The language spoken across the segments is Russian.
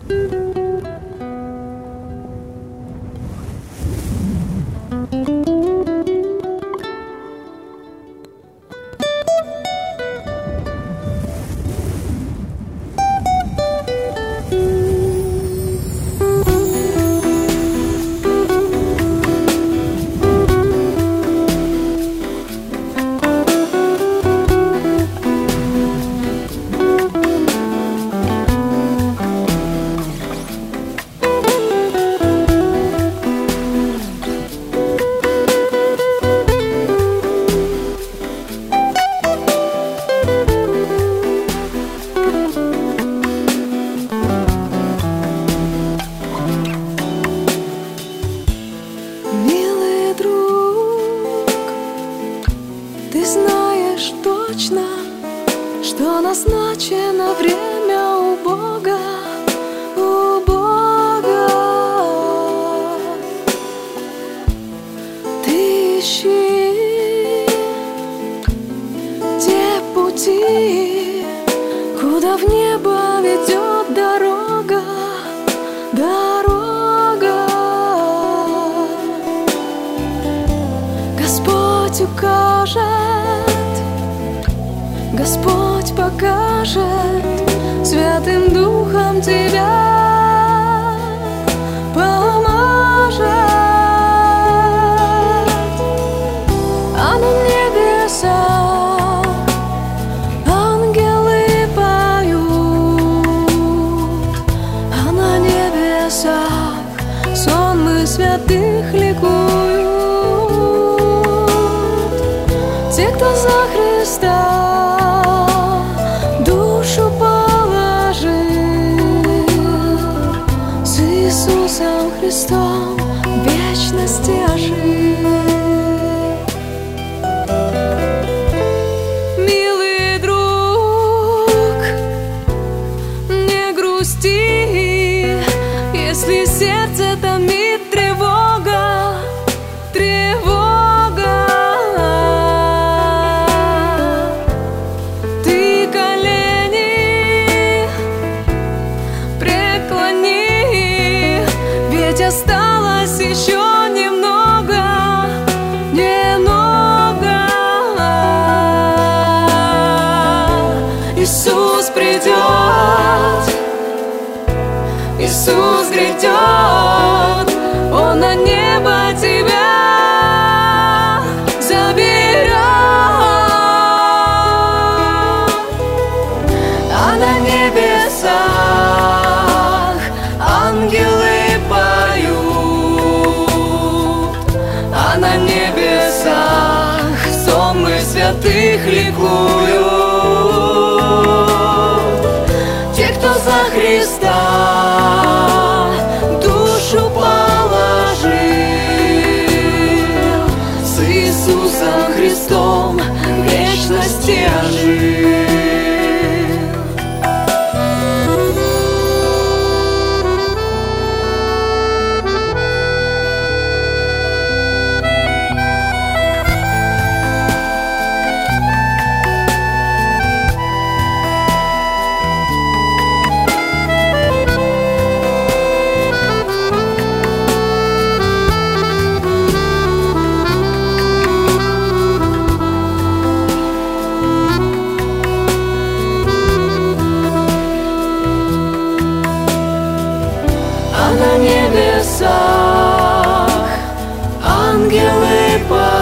Ты знаешь точно, что назначено время у Бога, у Бога. Ты ищи те пути, куда в небо ведет дорога, дорога. Господь укажет, Господь покажет, Святым Духом тебя поможет. А на небесах ангелы поют, а на небесах сонмы святых ликуют. Те, кто за Христа душу положил, с Иисусом Христом в вечности ожил. Милый друг, не грусти, если сердце томит тревога, тревога. Ты колени преклони, ведь осталось еще немного, немного. Иисус придет, Иисус грядет, Он на небо тебя заберет. А на небесах ангелы поют, а на небесах сонмы святых ликуют. Те, кто за Христа душу положил, с Иисусом Христом в вечности ожил. На небесах ангелы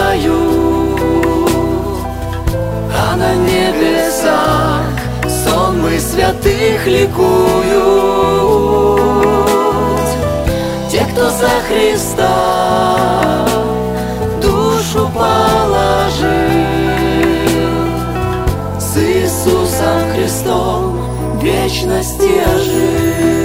поют, а на небесах сонмы святых ликуют. Те, кто за Христа душу положил, с Иисусом Христом в вечности ожил.